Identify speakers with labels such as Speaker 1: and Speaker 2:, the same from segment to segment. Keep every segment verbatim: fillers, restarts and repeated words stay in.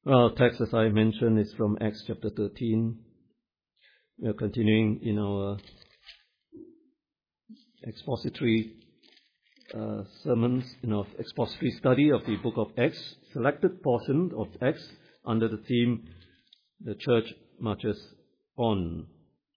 Speaker 1: Well, text, as I mentioned, is from Acts chapter thirteen. We are continuing in our expository uh, sermons, in our expository study of the book of Acts, selected portion of Acts under the theme, The Church Marches On.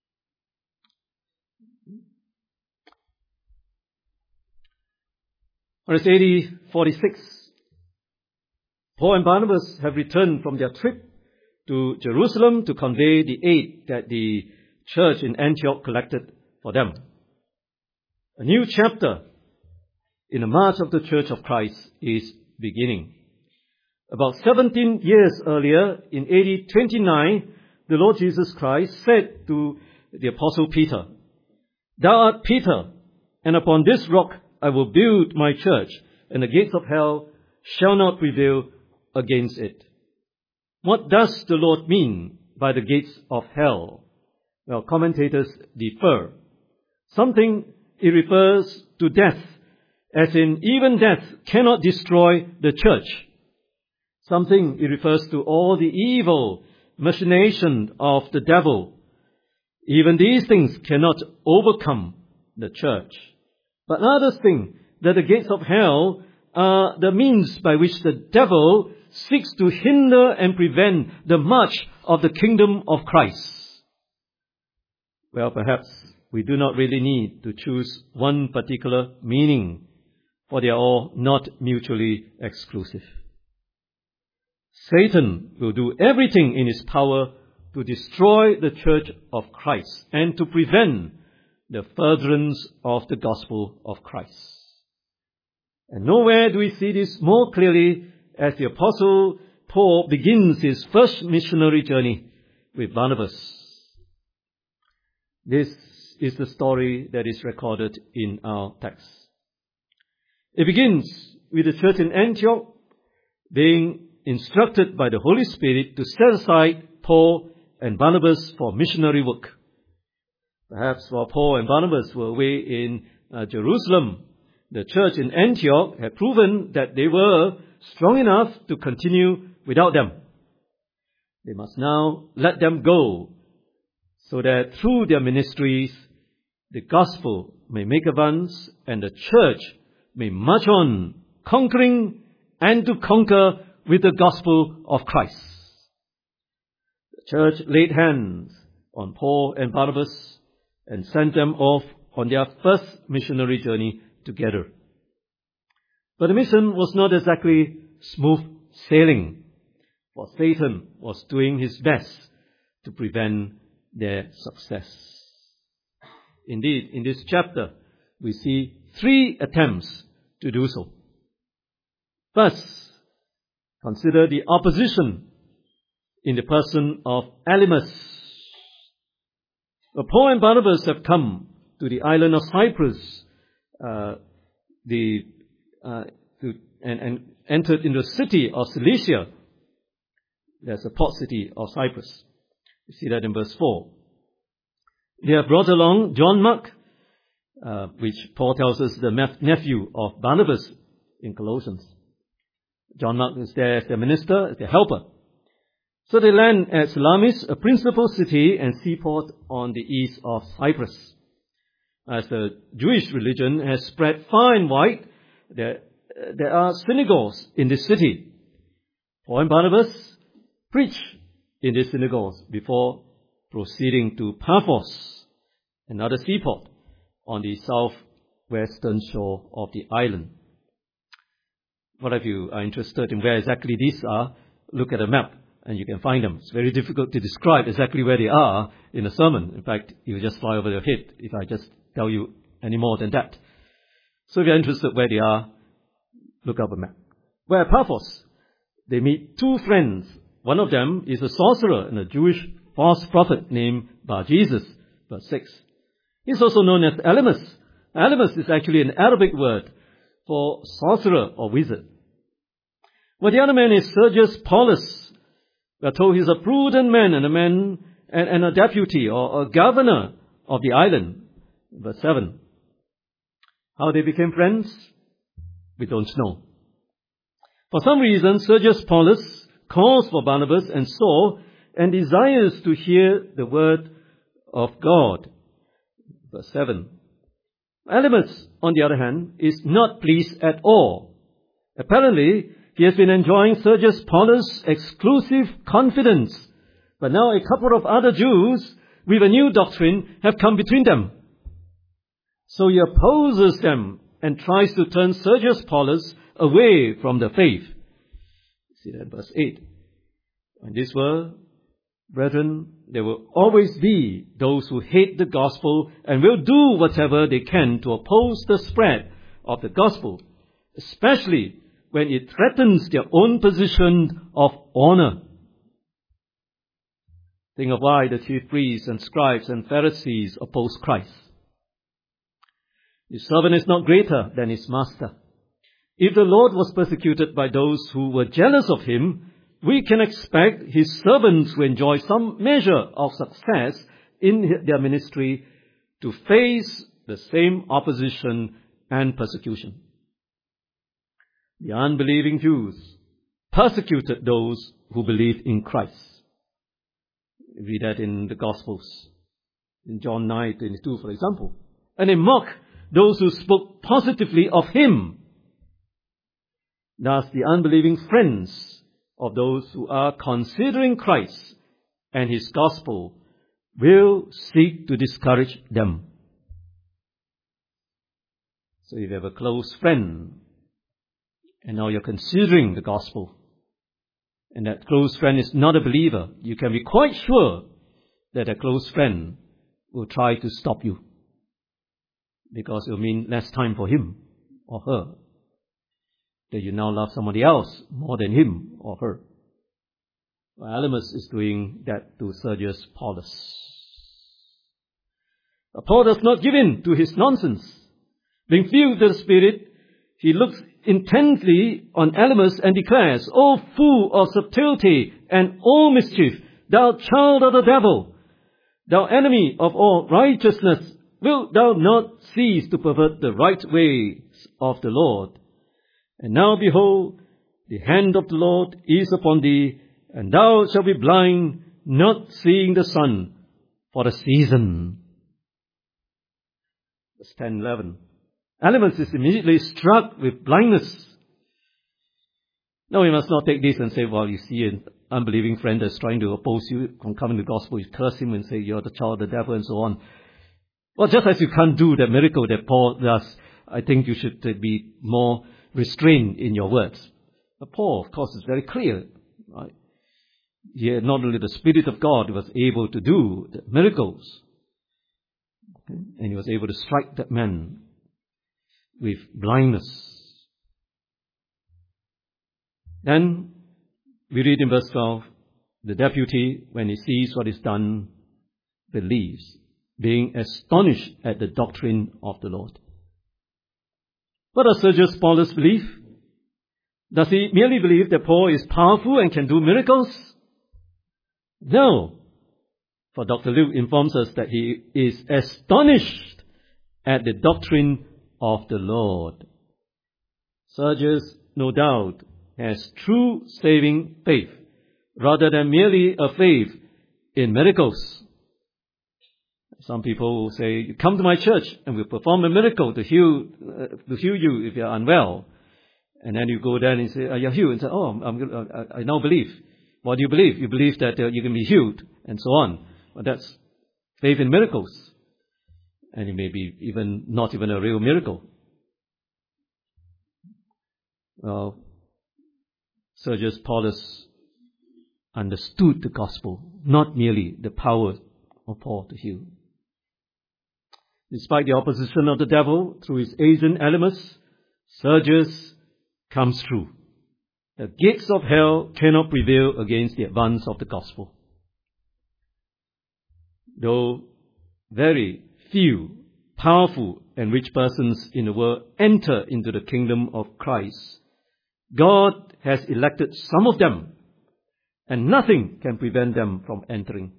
Speaker 1: When it's A D forty-six, Paul and Barnabas have returned from their trip to Jerusalem to convey the aid that the church in Antioch collected for them. A new chapter in the march of the Church of Christ is beginning. About seventeen years earlier, in A D twenty-nine, the Lord Jesus Christ said to the Apostle Peter, "Thou art Peter, and upon this rock I will build my church, and the gates of hell shall not prevail against it." What does the Lord mean by the gates of hell? Well, commentators differ. Something it refers to death, as in even death cannot destroy the church. Something it refers to all the evil machination of the devil. Even these things cannot overcome the church. But others think that the gates of hell are the means by which the devil seeks to hinder and prevent the march of the kingdom of Christ. Well, perhaps we do not really need to choose one particular meaning, for they are all not mutually exclusive. Satan will do everything in his power to destroy the church of Christ and to prevent the furtherance of the gospel of Christ. And nowhere do we see this more clearly as the Apostle Paul begins his first missionary journey with Barnabas. This is the story that is recorded in our text. It begins with the church in Antioch being instructed by the Holy Spirit to set aside Paul and Barnabas for missionary work. Perhaps while Paul and Barnabas were away in uh, Jerusalem, the church in Antioch had proven that they were strong enough to continue without them. They must now let them go so that through their ministries, the gospel may make advance and the church may march on, conquering and to conquer with the gospel of Christ. The church laid hands on Paul and Barnabas and sent them off on their first missionary journey together. But the mission was not exactly smooth sailing, for Satan was doing his best to prevent their success. Indeed, in this chapter, we see three attempts to do so. First, consider the opposition in the person of Elymas. Paul and Barnabas have come to the island of Cyprus, uh, the uh, to, and, and entered into the city of Cilicia. There's a port city of Cyprus. You see that in verse four. They have brought along John Mark, uh, which Paul tells us the nephew of Barnabas in Colossians. John Mark is there as their minister, as their helper. So they land at Salamis, a principal city and seaport on the east of Cyprus. As the Jewish religion has spread far and wide, there, there are synagogues in this city. Paul and Barnabas preach in these synagogues before proceeding to Paphos, another seaport on the southwestern shore of the island. What if you are interested in where exactly these are? Look at a map and you can find them. It's very difficult to describe exactly where they are in a sermon. In fact, it will just fly over your head if I just tell you any more than that. So if you're interested where they are, look up a map. Where at Paphos, they meet two friends. One of them is a sorcerer and a Jewish false prophet named Bar-Jesus, verse six. He's also known as Elymas. Elymas is actually an Arabic word for sorcerer or wizard. Well, the other man is Sergius Paulus. We are told he's a prudent man and a man and, and a deputy or a governor of the island. Verse seven. How they became friends, we don't know. For some reason, Sergius Paulus calls for Barnabas and Saul and desires to hear the word of God. Verse seven. Elymas, on the other hand, is not pleased at all. Apparently, he has been enjoying Sergius Paulus' exclusive confidence. But now a couple of other Jews with a new doctrine have come between them. So he opposes them and tries to turn Sergius Paulus away from the faith. See that in verse eight. In this world, brethren, there will always be those who hate the gospel and will do whatever they can to oppose the spread of the gospel, especially when it threatens their own position of honor. Think of why the chief priests and scribes and Pharisees oppose Christ. His servant is not greater than his master. If the Lord was persecuted by those who were jealous of him, we can expect his servants who enjoy some measure of success in their ministry to face the same opposition and persecution. The unbelieving Jews persecuted those who believed in Christ. Read that in the Gospels, in John nine twenty-two, for example. And they mock those who spoke positively of him. Thus, the unbelieving friends of those who are considering Christ and his gospel will seek to discourage them. So if you have a close friend, and now you're considering the gospel, and that close friend is not a believer, you can be quite sure that a close friend will try to stop you, because it will mean less time for him or her, that you now love somebody else more than him or her. Well, Elymas is doing that to Sergius Paulus. But Paul does not give in to his nonsense. Being filled with the Spirit, he looks intently on Elymas and declares, O fool of subtlety and all mischief, thou child of the devil, thou enemy of all righteousness, wilt thou not cease to pervert the right ways of the Lord? And now behold, the hand of the Lord is upon thee, and thou shalt be blind, not seeing the sun for a season. Verse ten eleven. Elymas is immediately struck with blindness. Now we must not take this and say, well, you see an unbelieving friend that's trying to oppose you from coming to the gospel, you curse him and say you're the child of the devil and so on. Well, just as you can't do that miracle that Paul does, I think you should be more restrained in your words. But Paul, of course, is very clear. Right? He had not only the Spirit of God, he was able to do the miracles. Okay? And he was able to strike that man with blindness. Then we read in verse twelve, the deputy, when he sees what is done, believes, being astonished at the doctrine of the Lord. What does Sergius Paulus believe? Does he merely believe that Paul is powerful and can do miracles? No. For Doctor Luke informs us that he is astonished at the doctrine of the Lord. Sergius, no doubt, has true saving faith, rather than merely a faith in miracles. Some people will say, you come to my church and we'll perform a miracle to heal, uh, to heal you if you're unwell. And then you go there and say, oh, you're healed. And say, oh, I'm, I'm, I now believe. What do you believe? You believe that uh, you can be healed and so on. But that's faith in miracles. And it may be even not even a real miracle. Well, Sergius Paulus understood the gospel, not merely the power of Paul to heal. Despite the opposition of the devil through his agent Elymas, Sergius comes through. The gates of hell cannot prevail against the advance of the gospel. Though very few powerful and rich persons in the world enter into the kingdom of Christ, God has elected some of them, and nothing can prevent them from entering.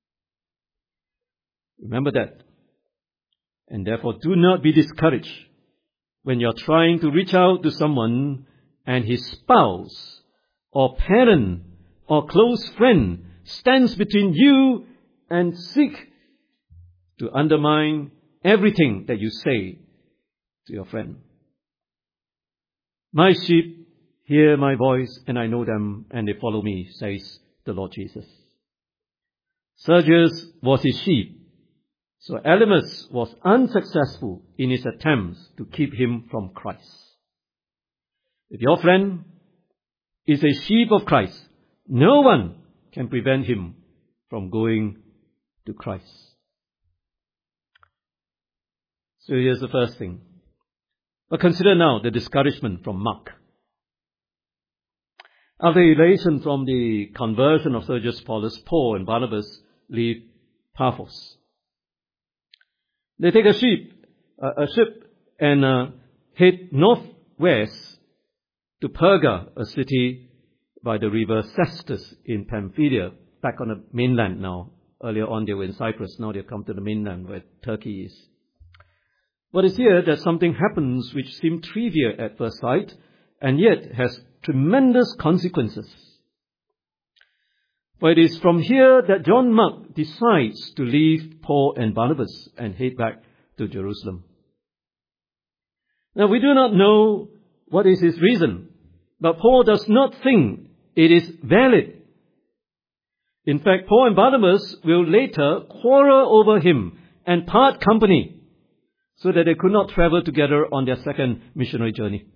Speaker 1: Remember that. And therefore, do not be discouraged when you're trying to reach out to someone and his spouse or parent or close friend stands between you and seek to undermine everything that you say to your friend. My sheep hear my voice, and I know them, and they follow me, says the Lord Jesus. Sergius was his sheep, so Elymas was unsuccessful in his attempts to keep him from Christ. If your friend is a sheep of Christ, no one can prevent him from going to Christ. So here's the first thing. But consider now the discouragement from Mark. After elation from the conversion of Sergius Paulus, Paul and Barnabas leave Paphos. They take a ship, uh, a ship and uh, head northwest to Perga, a city by the river Cestus in Pamphylia, back on the mainland now. Earlier on they were in Cyprus, now they've come to the mainland where Turkey is. But it's here that something happens which seemed trivial at first sight, and yet has tremendous consequences. For it is from here that John Mark decides to leave Paul and Barnabas and head back to Jerusalem. Now we do not know what is his reason, but Paul does not think it is valid. In fact, Paul and Barnabas will later quarrel over him and part company so that they could not travel together on their second missionary journey.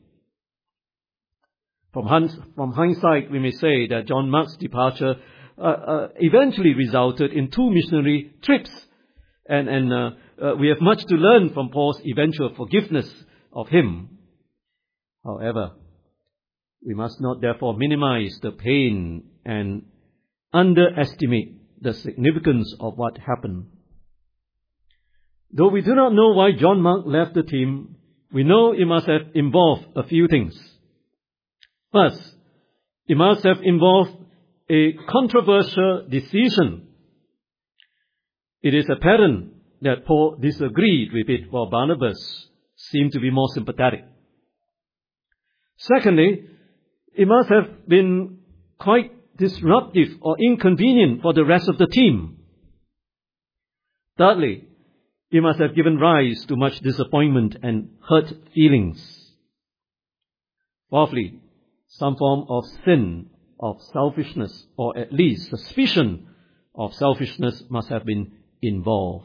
Speaker 1: From, from hindsight, we may say that John Mark's departure uh, uh, eventually resulted in two missionary trips. And, and uh, uh, we have much to learn from Paul's eventual forgiveness of him. However, we must not therefore minimize the pain and underestimate the significance of what happened. Though we do not know why John Mark left the team, we know it must have involved a few things. First, it must have involved a controversial decision. It is apparent that Paul disagreed with it, while Barnabas seemed to be more sympathetic. Secondly, it must have been quite disruptive or inconvenient for the rest of the team. Thirdly, it must have given rise to much disappointment and hurt feelings. Fourthly, some form of sin, of selfishness, or at least suspicion of selfishness must have been involved.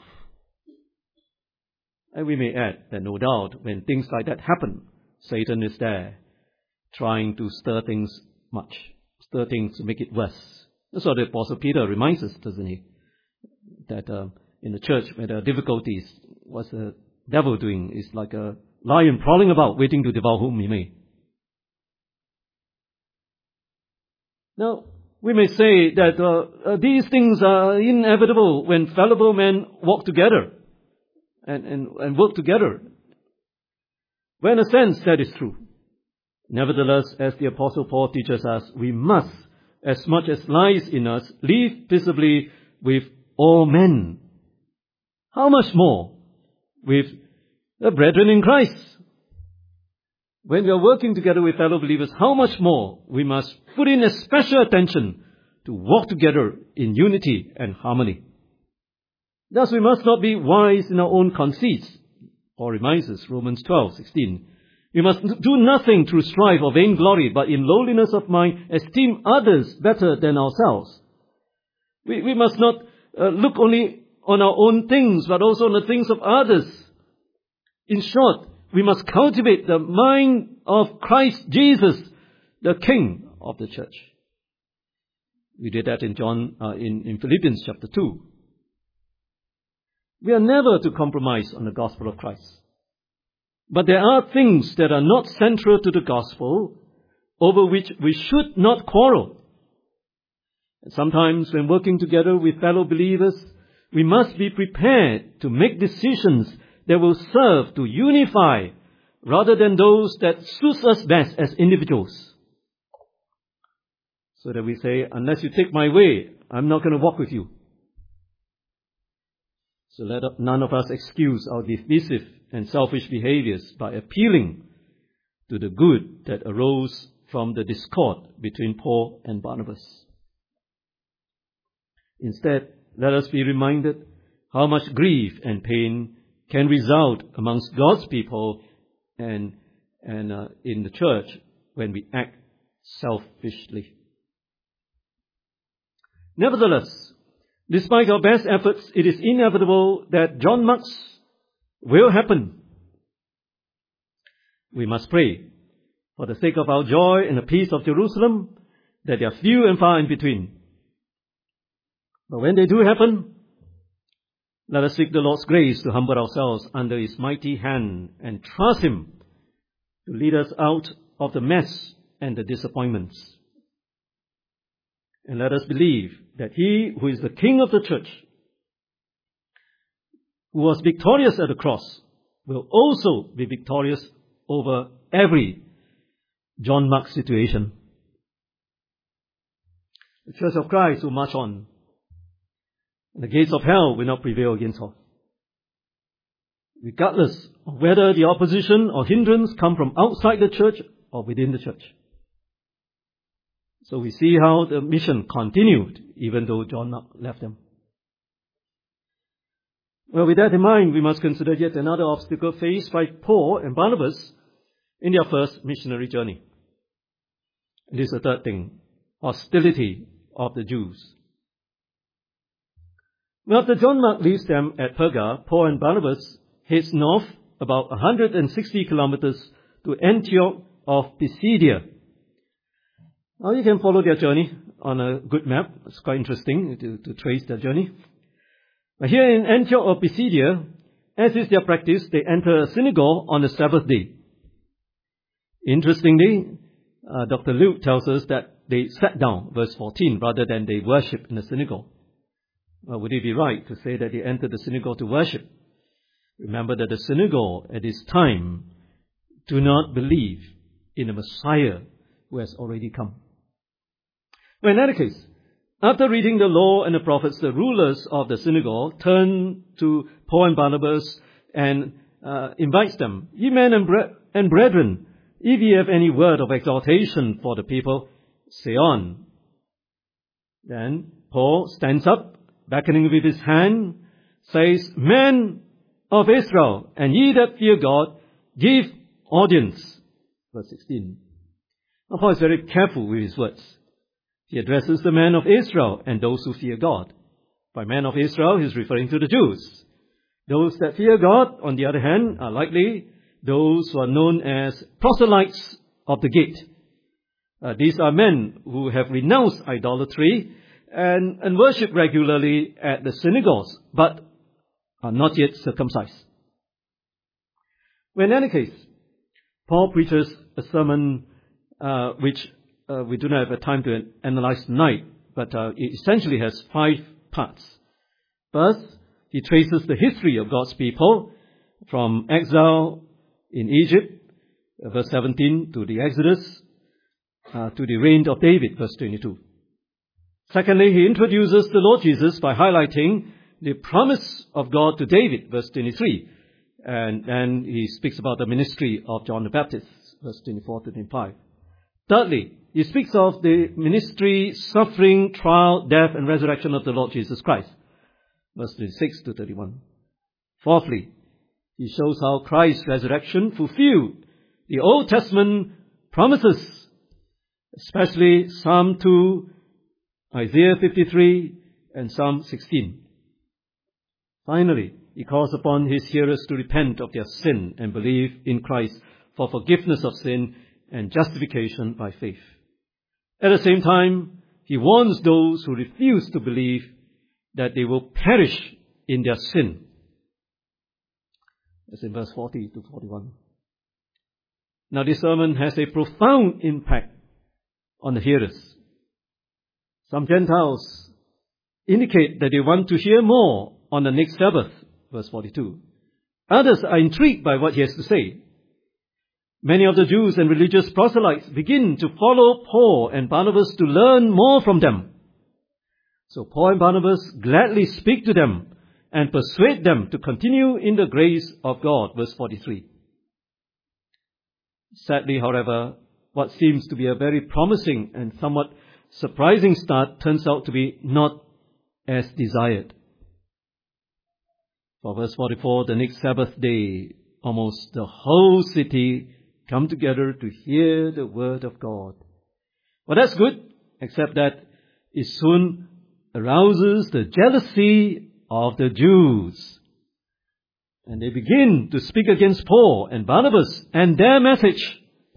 Speaker 1: And we may add that no doubt when things like that happen, Satan is there trying to stir things much, stir things to make it worse. That's what the Apostle Peter reminds us, doesn't he? That uh, in the church where there are difficulties, what's the devil doing? It's like a lion prowling about, waiting to devour whom he may. Now, we may say that uh, uh, these things are inevitable when fallible men walk together and, and, and work together. Well, in a sense, that is true. Nevertheless, as the Apostle Paul teaches us, we must, as much as lies in us, live peaceably with all men. How much more with the brethren in Christ? When we are working together with fellow believers, how much more we must put in a special attention to walk together in unity and harmony. Thus, we must not be wise in our own conceits. Paul reminds us, Romans twelve sixteen. We must do nothing through strife or vainglory, but in lowliness of mind esteem others better than ourselves. We, we must not uh, look only on our own things, but also on the things of others. In short, we must cultivate the mind of Christ Jesus, the King of the church. We did that in John, uh, in, in Philippians chapter two. We are never to compromise on the gospel of Christ. But there are things that are not central to the gospel over which we should not quarrel. And sometimes when working together with fellow believers, we must be prepared to make decisions that will serve to unify rather than those that suit us best as individuals. So that we say, unless you take my way, I'm not going to walk with you. So let none of us excuse our divisive and selfish behaviors by appealing to the good that arose from the discord between Paul and Barnabas. Instead, let us be reminded how much grief and pain can result amongst God's people and, and uh, in the church when we act selfishly. Nevertheless, despite our best efforts, it is inevitable that John Marks will happen. We must pray, for the sake of our joy and the peace of Jerusalem, that they are few and far in between. But when they do happen, let us seek the Lord's grace to humble ourselves under His mighty hand and trust Him to lead us out of the mess and the disappointments. And let us believe that He who is the King of the church, who was victorious at the cross, will also be victorious over every John Mark situation. The Church of Christ will march on. The gates of hell will not prevail against her, regardless of whether the opposition or hindrance come from outside the church or within the church. So we see how the mission continued, even though John Mark left them. Well, with that in mind, we must consider yet another obstacle faced by Paul and Barnabas in their first missionary journey. This is the third thing: hostility of the Jews. Well, after John Mark leaves them at Perga, Paul and Barnabas heads north about one hundred sixty kilometers to Antioch of Pisidia. Now you can follow their journey on a good map. It's quite interesting to, to trace their journey. But here in Antioch of Pisidia, as is their practice, they enter a synagogue on the Sabbath day. Interestingly, uh, Doctor Luke tells us that they sat down, verse fourteen, rather than they worship in the synagogue. Well, would it be right to say that they entered the synagogue to worship? Remember that the synagogue at this time do not believe in a Messiah who has already come. Well, in any case, after reading the law and the prophets, the rulers of the synagogue turn to Paul and Barnabas and uh, invites them, "Ye men and, bre- and brethren, if ye have any word of exhortation for the people, say on." Then Paul stands up, beckoning with his hand, says, "Men of Israel, and ye that fear God, give audience." Verse sixteen. Now, Paul is very careful with his words. He addresses the men of Israel and those who fear God. By men of Israel, he is referring to the Jews. Those that fear God, on the other hand, are likely those who are known as proselytes of the gate. Uh, these are men who have renounced idolatry and, and worship regularly at the synagogues, but are not yet circumcised. Well, in any case, Paul preaches a sermon uh, which uh, we do not have time to analyze tonight, but uh, it essentially has five parts. First, he traces the history of God's people from exile in Egypt, uh, verse seventeen, to the Exodus, uh, to the reign of David, verse twenty-two. Secondly, he introduces the Lord Jesus by highlighting the promise of God to David, verse twenty-three. And then he speaks about the ministry of John the Baptist, verse twenty-four to twenty-five. Thirdly, he speaks of the ministry, suffering, trial, death, and resurrection of the Lord Jesus Christ, verse twenty-six to thirty-one. Fourthly, he shows how Christ's resurrection fulfilled the Old Testament promises, especially Psalm two, Isaiah fifty-three, and Psalm sixteen. Finally, he calls upon his hearers to repent of their sin and believe in Christ for forgiveness of sin and justification by faith. At the same time, he warns those who refuse to believe that they will perish in their sin. That's in verse forty to forty-one. Now, this sermon has a profound impact on the hearers. Some Gentiles indicate that they want to hear more on the next Sabbath, verse forty-two. Others are intrigued by what he has to say. Many of the Jews and religious proselytes begin to follow Paul and Barnabas to learn more from them. So Paul and Barnabas gladly speak to them and persuade them to continue in the grace of God, verse forty-three. Sadly, however, what seems to be a very promising and somewhat surprising start turns out to be not as desired. For verse forty-four, the next Sabbath day, almost the whole city come together to hear the word of God. Well, that's good, except that it soon arouses the jealousy of the Jews. And they begin to speak against Paul and Barnabas and their message.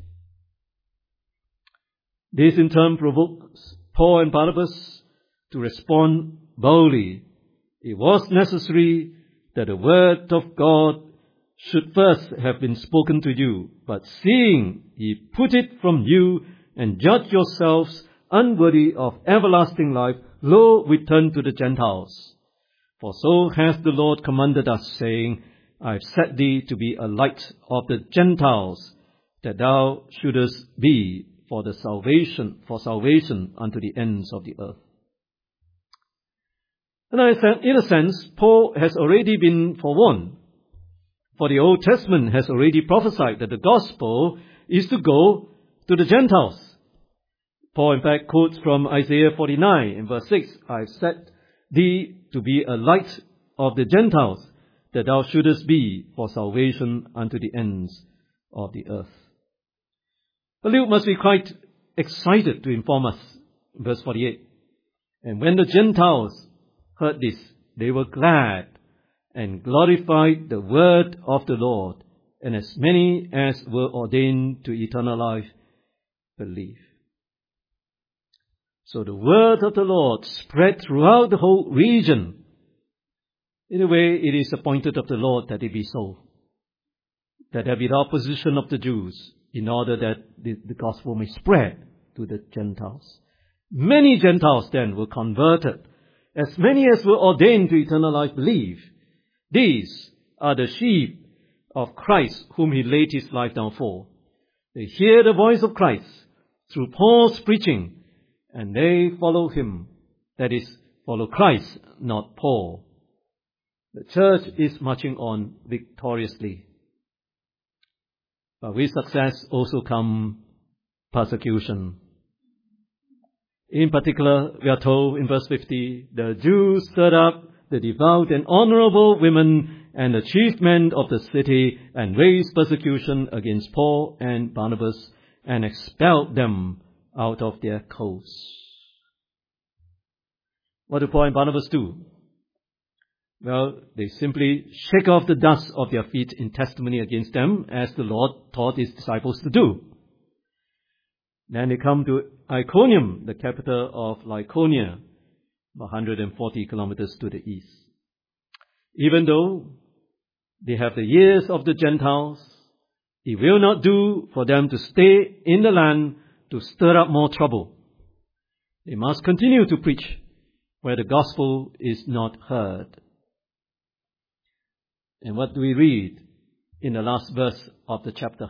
Speaker 1: This in turn provokes Paul and Barnabas to respond boldly. It was necessary that the word of God should first have been spoken to you, but seeing ye put it from you and judge yourselves unworthy of everlasting life, lo, we turn to the Gentiles. For so hath the Lord commanded us, saying, I have set thee to be a light of the Gentiles, that thou shouldest be for the salvation, for salvation unto the ends of the earth. And in a sense, Paul has already been forewarned. For the Old Testament has already prophesied that the gospel is to go to the Gentiles. Paul in fact quotes from Isaiah forty-nine in verse six, I have set thee to be a light of the Gentiles, that thou shouldest be for salvation unto the ends of the earth. But Luke must be quite excited to inform us, verse forty-eight. And when the Gentiles heard this, they were glad and glorified the word of the Lord, and as many as were ordained to eternal life believed. So the word of the Lord spread throughout the whole region. In a way, it is appointed of the Lord that it be so, that there be the opposition of the Jews, in order that the, the gospel may spread to the Gentiles. Many Gentiles then were converted. As many as were ordained to eternal life believe. These are the sheep of Christ whom he laid his life down for. They hear the voice of Christ through Paul's preaching, and they follow him. That is, follow Christ, not Paul. The church is marching on victoriously. But with success also comes persecution. In particular, we are told in verse fifty, the Jews stirred up the devout and honorable women and the chief men of the city, and raised persecution against Paul and Barnabas, and expelled them out of their coasts. What do Paul and Barnabas do? Well, they simply shake off the dust of their feet in testimony against them, as the Lord taught his disciples to do. Then they come to Iconium, the capital of Lycaonia, one hundred forty kilometers to the east. Even though they have the ears of the Gentiles, it will not do for them to stay in the land to stir up more trouble. They must continue to preach where the gospel is not heard. And what do we read in the last verse of the chapter?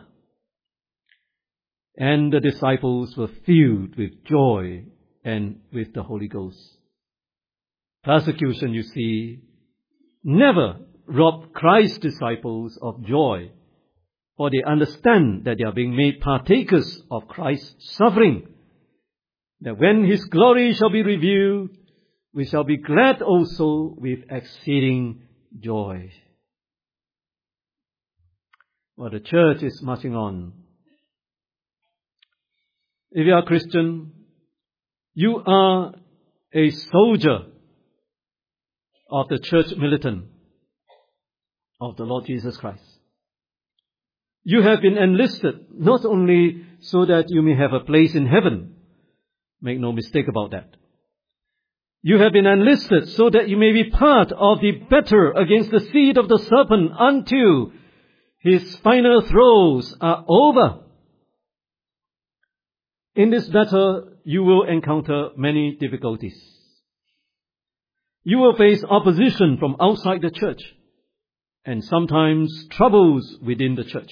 Speaker 1: And the disciples were filled with joy and with the Holy Ghost. Persecution, you see, never robbed Christ's disciples of joy, for they understand that they are being made partakers of Christ's suffering, that when his glory shall be revealed, we shall be glad also with exceeding joy. Well, the church is marching on. If you are a Christian, you are a soldier of the church militant of the Lord Jesus Christ. You have been enlisted not only so that you may have a place in heaven. Make no mistake about that. You have been enlisted so that you may be part of the battle against the seed of the serpent until his final throes are over. In this battle, you will encounter many difficulties. You will face opposition from outside the church, and sometimes troubles within the church.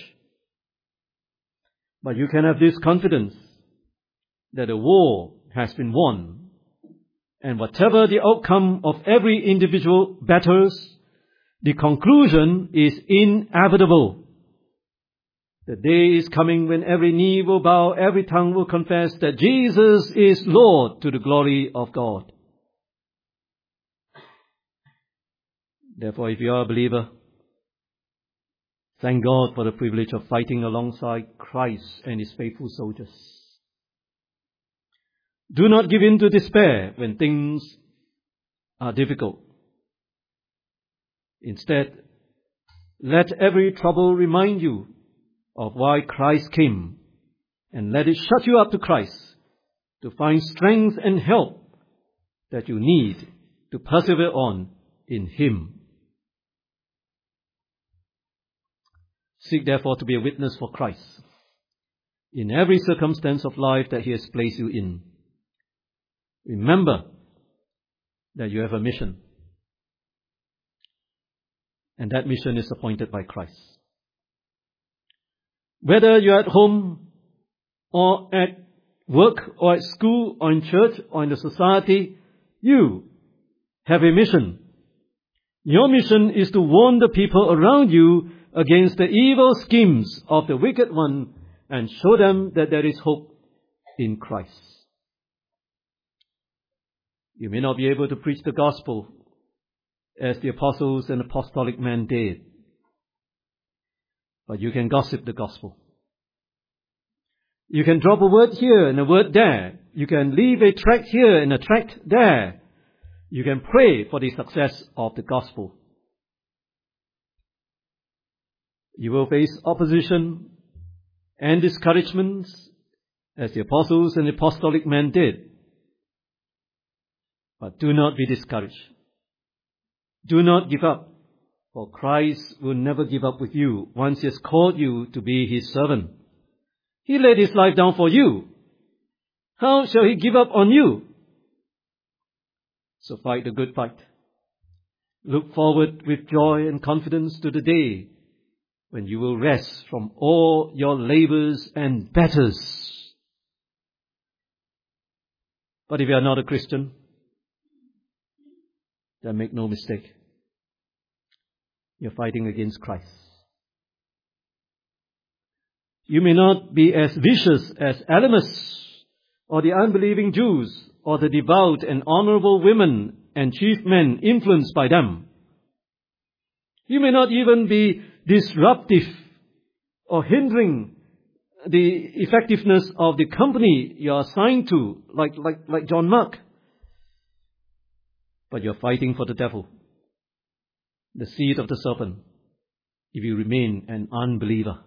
Speaker 1: But you can have this confidence that the war has been won, and whatever the outcome of every individual battles, the conclusion is inevitable. The day is coming when every knee will bow, every tongue will confess that Jesus is Lord, to the glory of God. Therefore, if you are a believer, thank God for the privilege of fighting alongside Christ and His faithful soldiers. Do not give in to despair when things are difficult. Instead, let every trouble remind you of why Christ came, and let it shut you up to Christ to find strength and help that you need to persevere on in Him. Seek therefore to be a witness for Christ in every circumstance of life that He has placed you in. Remember that you have a mission, and that mission is appointed by Christ. Whether you're at home or at work or at school or in church or in the society, you have a mission. Your mission is to warn the people around you against the evil schemes of the wicked one and show them that there is hope in Christ. You may not be able to preach the gospel as the apostles and apostolic men did, but you can gossip the gospel. You can drop a word here and a word there. You can leave a tract here and a tract there. You can pray for the success of the gospel. You will face opposition and discouragements as the apostles and apostolic men did. But do not be discouraged. Do not give up, for Christ will never give up with you once He has called you to be His servant. He laid His life down for you. How shall He give up on you? So fight the good fight. Look forward with joy and confidence to the day when you will rest from all your labors and batters. But if you are not a Christian, then make no mistake. You're fighting against Christ. You may not be as vicious as Elymas or the unbelieving Jews or the devout and honorable women and chief men influenced by them. You may not even be disruptive or hindering the effectiveness of the company you are assigned to, like, like, like John Mark. But you're fighting for the devil, the seed of the serpent, if you remain an unbeliever.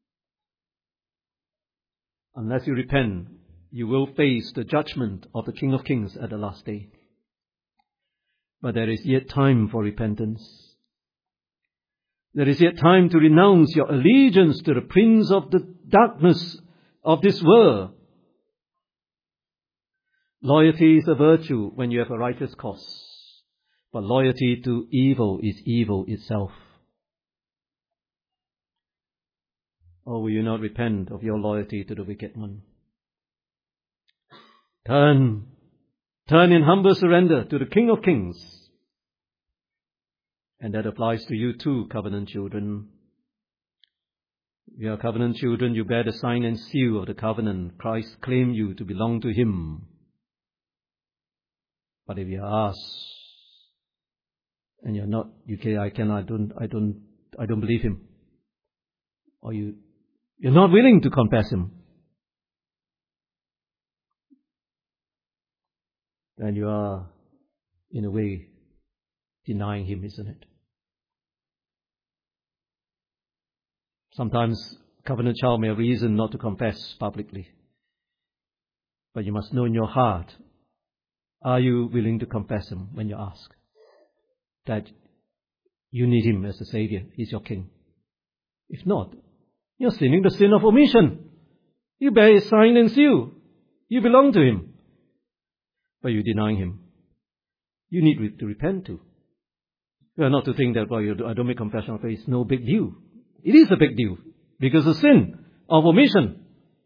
Speaker 1: Unless you repent, you will face the judgment of the King of Kings at the last day. But there is yet time for repentance. There is yet time to renounce your allegiance to the prince of the darkness of this world. Loyalty is a virtue when you have a righteous cause. But loyalty to evil is evil itself. Or will you not repent of your loyalty to the wicked one? Turn, turn in humble surrender to the King of Kings. And that applies to you too, covenant children. If you are covenant children, you bear the sign and seal of the covenant. Christ claimed you to belong to Him. But if you are asked, and you're not, you say, I can, I don't, I don't, I don't believe Him. Or you, you're not willing to confess Him. Then you are, in a way, denying Him, isn't it? Sometimes a covenant child may have reason not to confess publicly. But you must know in your heart, are you willing to confess Him when you ask? That you need Him as a Savior. He's your King. If not, you're sinning the sin of omission. You bear His sign and seal. You belong to Him. But you're denying Him. You need to repent too. You are not to think that, well, I don't make confession of faith. It's no big deal. It is a big deal because of sin of omission.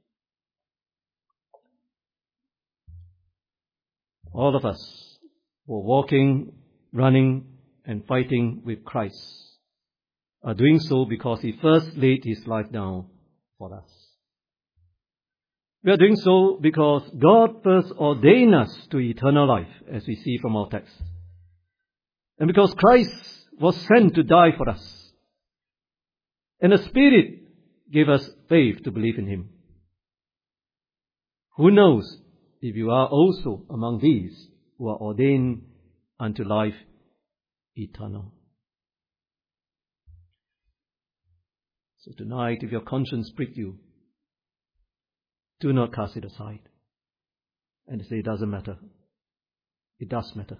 Speaker 1: All of us were walking, running, and fighting with Christ are doing so because He first laid His life down for us. We are doing so because God first ordained us to eternal life, as we see from our text. And because Christ was sent to die for us. And the Spirit gave us faith to believe in him. Who knows if you are also among these who are ordained unto life eternal. So tonight, if your conscience prick you, do not cast it aside and say it doesn't matter. It does matter.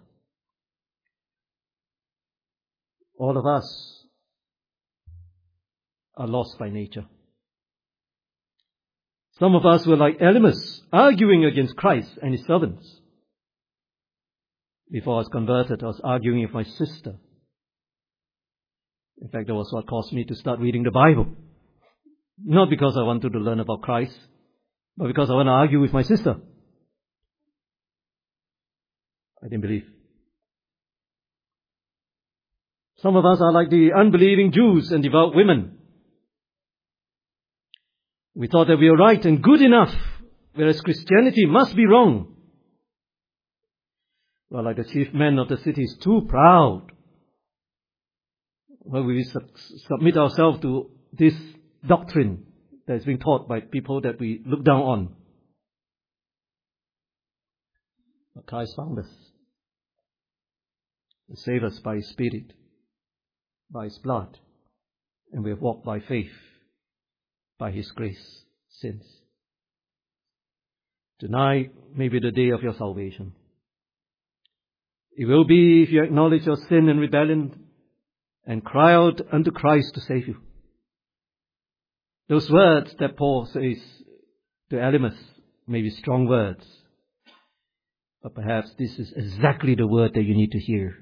Speaker 1: All of us are lost by nature. Some of us were like Elymas, arguing against Christ and his servants. Before I was converted, I was arguing with my sister. In fact, that was what caused me to start reading the Bible. Not because I wanted to learn about Christ, but because I want to argue with my sister. I didn't believe. Some of us are like the unbelieving Jews and devout women. We thought that we were right and good enough, whereas Christianity must be wrong. Well, like the chief men of the city is too proud. Well, we sub- submit ourselves to this doctrine that is being taught by people that we look down on. But Christ found us. He saved us by His Spirit, by His blood, and we have walked by faith, by His grace since. Tonight may be the day of your salvation. It will be if you acknowledge your sin and rebellion and cry out unto Christ to save you. Those words that Paul says to Elymas may be strong words, but perhaps this is exactly the word that you need to hear.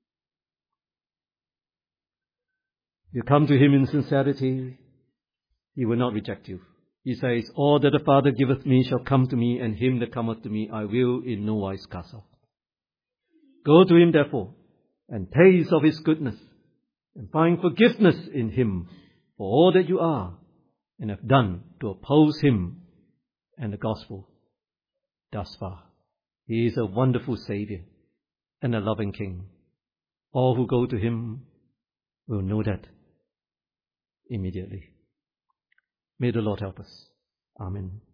Speaker 1: You come to Him in sincerity, He will not reject you. He says, all that the Father giveth me shall come to me, and him that cometh to me I will in no wise cast off. Go to Him therefore, and taste of His goodness, and find forgiveness in Him for all that you are, and have done to oppose Him and the gospel thus far. He is a wonderful Savior and a loving King. All who go to Him will know that immediately. May the Lord help us. Amen.